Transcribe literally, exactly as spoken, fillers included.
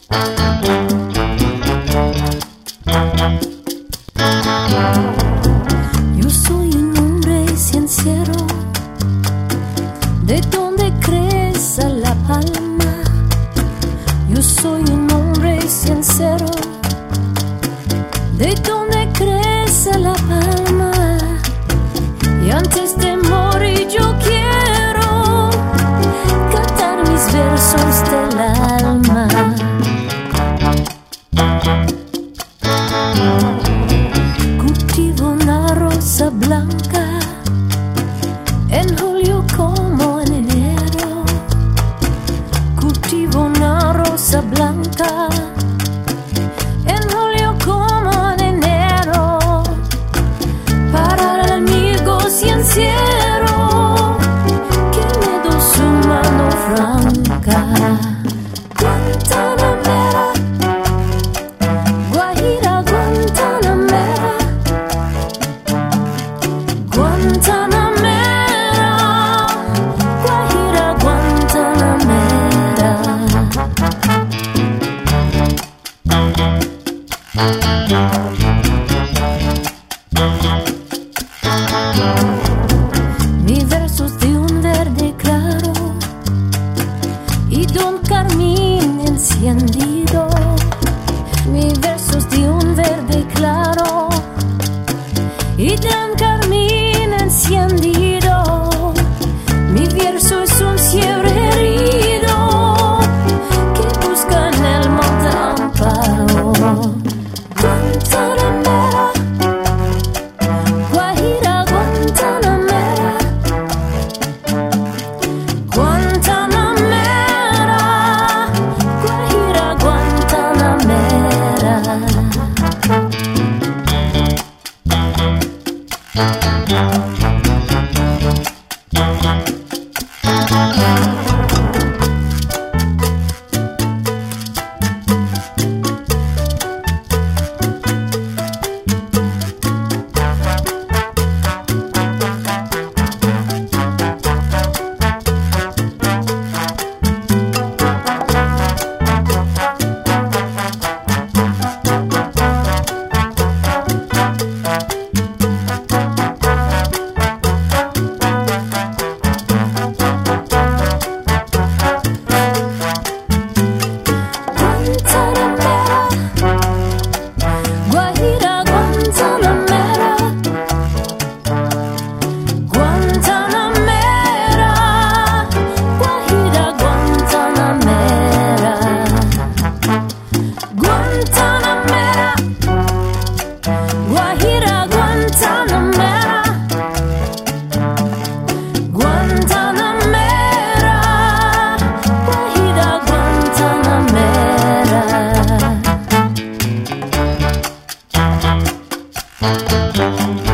Yo soy un hombre sincero, de donde crece la palma. Yo soy un hombre sincero, de donde crece la palma. Y antes de morir yo quiero cantar mis versos del alma. Cultivo una rosa blanca en julio como en enero. Cultivo una rosa blanca en julio como en enero, para el amigo sincero que me dio su mano franca. Guantanamera, Guajira, Guantanamera, Guantanamera, Guajira, Guantanamera. Mi versos de un verde claro y de un carmín encendido. Mi versos de un verde claro y de un carmín encendido. Mi verso es un cierre herido que busca en el monte amparo. Guantanamera, Guajira, Guantanamera, Guantanamera, Guajira, Guantanamera. Guajira, Guantanamera, Guantanamera, Guajira, Guantanamera, Guantanamera, Guajira, Guantanamera, Guantanamera, Guajira, Guantanamera.